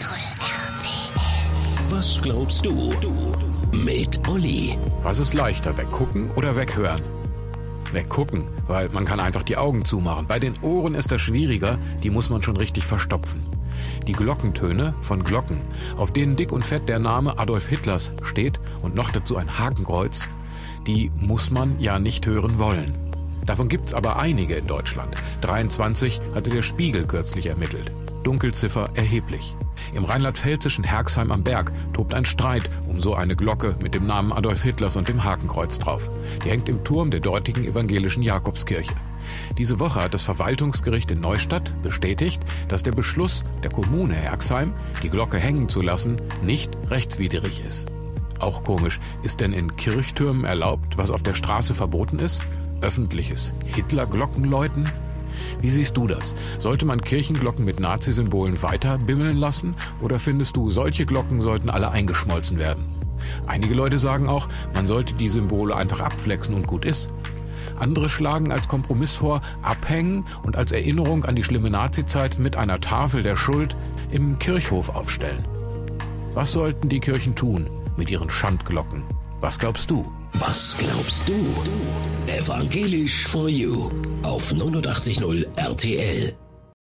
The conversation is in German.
RTL. Was glaubst du? Mit Olli. Was ist leichter, weggucken oder weghören? Weggucken, weil man kann einfach die Augen zumachen. Bei den Ohren ist das schwieriger, die muss man schon richtig verstopfen. Die Glockentöne von Glocken, auf denen dick und fett der Name Adolf Hitlers steht und noch dazu ein Hakenkreuz, die muss man ja nicht hören wollen. Davon gibt's aber einige in Deutschland. 23 hatte der Spiegel kürzlich ermittelt. Dunkelziffer erheblich. Im rheinland-pfälzischen Herxheim am Berg tobt ein Streit um so eine Glocke mit dem Namen Adolf Hitlers und dem Hakenkreuz drauf. Die hängt im Turm der dortigen evangelischen Jakobskirche. Diese Woche hat das Verwaltungsgericht in Neustadt bestätigt, dass der Beschluss der Kommune Herxheim, die Glocke hängen zu lassen, nicht rechtswidrig ist. Auch komisch, ist denn in Kirchtürmen erlaubt, was auf der Straße verboten ist? Öffentliches Hitler-Glockenläuten? Wie siehst du das? Sollte man Kirchenglocken mit Nazi-Symbolen weiter bimmeln lassen? Oder findest du, solche Glocken sollten alle eingeschmolzen werden? Einige Leute sagen auch, man sollte die Symbole einfach abflexen und gut ist. Andere schlagen als Kompromiss vor, abhängen und als Erinnerung an die schlimme Nazizeit mit einer Tafel der Schuld im Kirchhof aufstellen. Was sollten die Kirchen tun mit ihren Schandglocken? Was glaubst du? Was glaubst du? Evangelisch for You auf 89.0 RTL.